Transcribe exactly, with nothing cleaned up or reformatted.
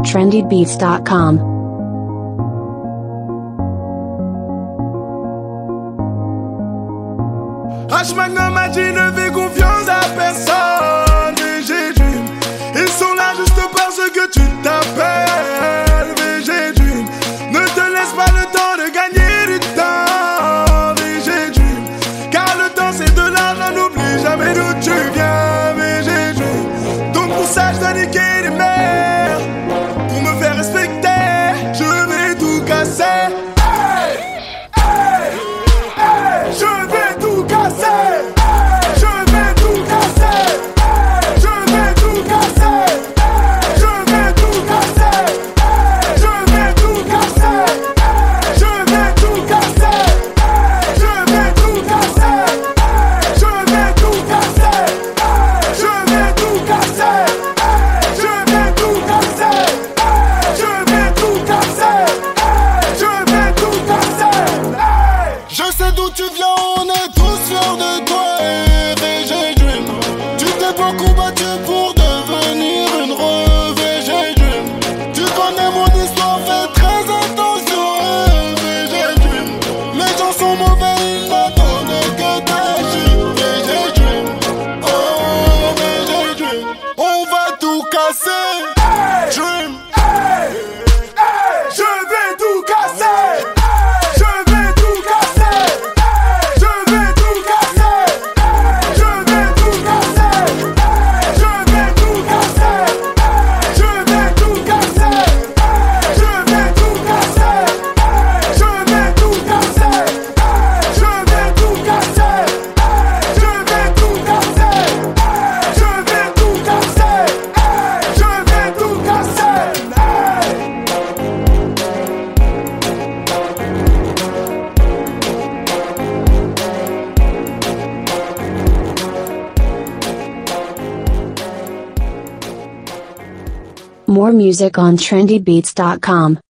trendy beats dot com. H-Magnum m'a dit ne fais confiance à personne. V G Dream, ils sont là juste parce que tu t'appelles V G Dream. Ne te laisse pas le temps de gagner du temps V G Dream, car le temps c'est de l'argent, n'oublie jamais d'où tu viens V G Dream. Donc pour ça je dois niquer les mères, pour me faire respecter je vais tout casser. Hey, hey, hey, je vais tout casser. Je vais tout casser. Je vais tout casser. Je vais tout casser. Je vais tout casser. Je vais tout casser. Je vais tout casser. Je vais tout casser. Je vais tout casser. Je vais tout casser. Je vais tout casser. Je vais tout casser. Je sais d'où tu viens, on est tous fiers de toi. V G Dream, tu t'es beaucoup battu pour devenir une re V G Dream. Tu connais mon histoire, fais très attention V G Dream. Les gens sont mauvais, ils n'attendent que ta chute V G Dream. Oh V G Dream, on va tout casser. Dream, je vais tout casser. Je vais tout casser. Je vais tout casser. Je vais tout casser. Je vais tout casser. Je vais tout casser. Je vais tout casser. Je vais tout casser. Je vais tout casser. Je vais tout casser. Je vais tout casser. Je vais tout casser. More music on trendy beats dot com.